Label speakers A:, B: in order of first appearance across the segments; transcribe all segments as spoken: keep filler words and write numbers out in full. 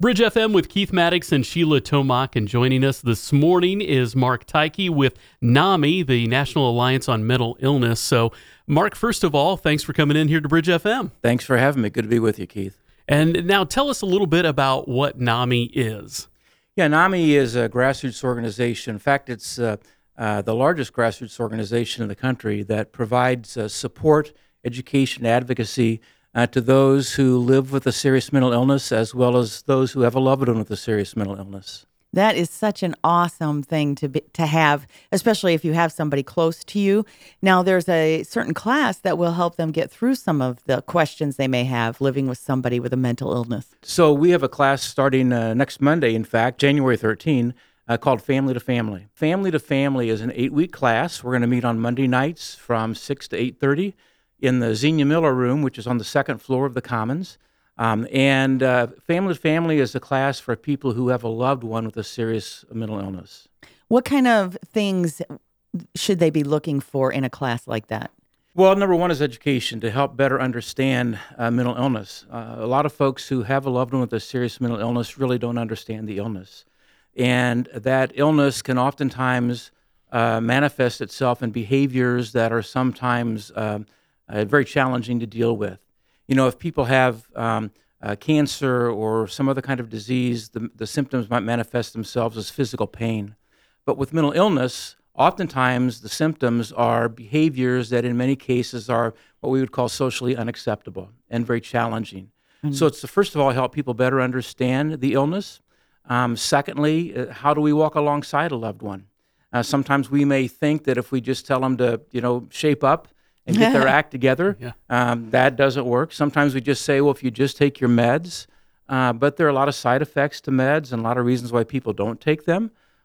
A: Bridge F M with Keith Maddox and Sheila Tomac, and joining us this morning is Mark Tyke with NAMI, the National Alliance on Mental Illness. So, Mark, first of all, thanks for coming in here to Bridge F M.
B: Thanks for having me. Good to be with you, Keith.
A: And now tell us a little bit about what NAMI is.
B: Yeah, NAMI is a grassroots organization. In fact, it's uh, uh, the largest grassroots organization in the country that provides uh, support, education, advocacy Uh, to those who live with a serious mental illness, as well as those who have a loved one with a serious mental illness.
C: That is such an awesome thing to be, to have, especially if you have somebody close to you. Now, there's a certain class that will help them get through some of the questions they may have living with somebody with a mental illness.
B: So we have a class starting uh, next Monday, in fact, January thirteenth, uh, called Family to Family. Family to Family is an eight-week class. We're going to meet on Monday nights from six to eight thirty. In the Xenia Miller room, which is on the second floor of the Commons. Um, and uh, Family to Family is a class for people who have a loved one with a serious mental illness.
C: What kind of things should they be looking for in a class like that?
B: Well, number one is education to help better understand uh, mental illness. Uh, a lot of folks who have a loved one with a serious mental illness really don't understand the illness. And that illness can oftentimes uh, manifest itself in behaviors that are sometimes um, Uh, very challenging to deal with. You know, if people have um, uh, cancer or some other kind of disease, the, the symptoms might manifest themselves as physical pain. But with mental illness, oftentimes the symptoms are behaviors that in many cases are what we would call socially unacceptable and very challenging. Mm-hmm. So it's to, first of all, help people better understand the illness. Um, secondly, uh, how do we walk alongside a loved one? Uh, sometimes we may think that if we just tell them to, you know, shape up and get their act together. Yeah. Um, that doesn't work. Sometimes we just say, well, if you just take your meds, uh, but there are a lot of side effects to meds and a lot of reasons why people don't take them.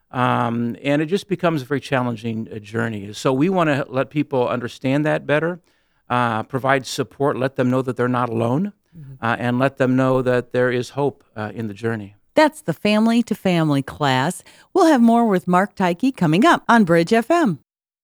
B: Um, and it just becomes a very challenging uh, journey. So we want to let people understand that better, uh, provide support, let them know that they're not alone, mm-hmm. uh, and let them know that there is hope uh, in the journey.
C: That's the Family to Family class. We'll have more with Mark Tyke coming up on Bridge F M.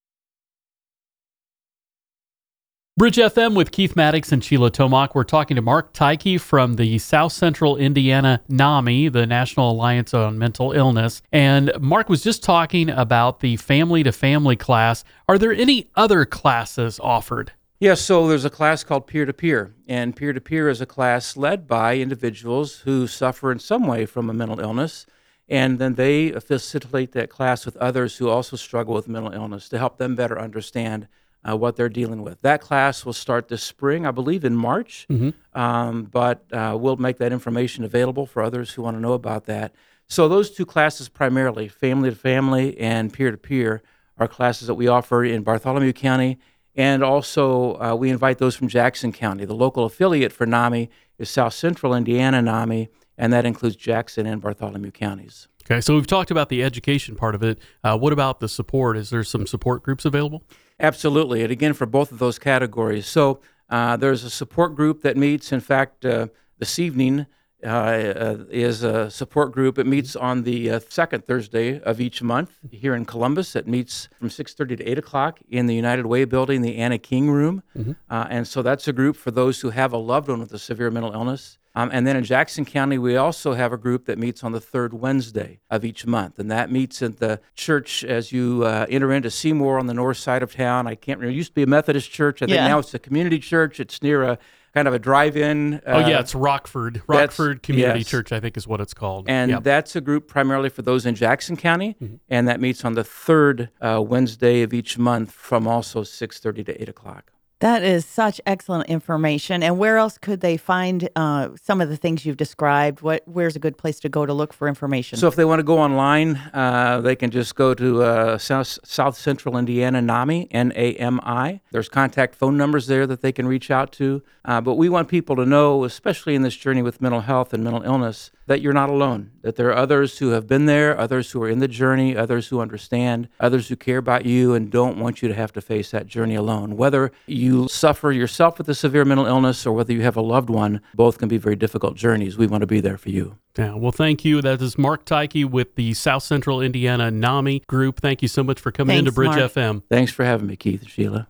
A: Bridge F M with Keith Maddox and Sheila Tomac. We're talking to Mark Tyke from the South Central Indiana NAMI, the National Alliance on Mental Illness. And Mark was just talking about the Family to Family class. Are there any other classes offered?
B: Yes, yeah, so there's a class called Peer-to-Peer. And Peer-to-Peer is a class led by individuals who suffer in some way from a mental illness. And then they facilitate that class with others who also struggle with mental illness to help them better understand Uh, what they're dealing with. That class will start this spring, I believe in March, mm-hmm. um, but uh, we'll make that information available for others who want to know about that. So those two classes primarily, Family to Family and Peer-to-Peer, are classes that we offer in Bartholomew County, and also uh, we invite those from Jackson County. The local affiliate for NAMI is South Central Indiana NAMI, and that includes Jackson and Bartholomew counties.
A: Okay, so we've talked about the education part of it. Uh, what about the support? Is there some support groups available?
B: Absolutely, and again, for both of those categories. So uh, there's a support group that meets. In fact, uh, this evening uh, uh, is a support group. It meets on the uh, second Thursday of each month here in Columbus. It meets from six thirty to eight o'clock in the United Way building, the Anna King room. Mm-hmm. Uh, and so that's a group for those who have a loved one with a severe mental illness. Um, and then in Jackson County, we also have a group that meets on the third Wednesday of each month. And that meets at the church as you uh, enter into Seymour on the north side of town. I can't remember. It used to be a Methodist church. I think yeah. now it's a community church. It's near a kind of a drive-in. Uh,
A: oh, yeah, it's Rockford. Rockford Community yes. Church, I think is what it's called.
B: And yep. that's a group primarily for those in Jackson County. Mm-hmm. And that meets on the third uh, Wednesday of each month from also six thirty to eight o'clock.
C: That is such excellent information. And where else could they find uh, some of the things you've described? What, where's a good place to go to look for information?
B: So if they want to go online, uh, they can just go to uh, South, South Central Indiana NAMI, N A M I. There's contact phone numbers there that they can reach out to. Uh, but we want people to know, especially in this journey with mental health and mental illness, that you're not alone, that there are others who have been there, others who are in the journey, others who understand, others who care about you and don't want you to have to face that journey alone. Whether you suffer yourself with a severe mental illness or whether you have a loved one, both can be very difficult journeys. We want to be there for you.
A: Yeah, well, thank you. That is Mark Tyke with the South Central Indiana NAMI group. Thank you so much for coming
C: Thanks,
A: into Bridge
C: Mark.
A: F M.
B: Thanks for having me, Keith and Sheila.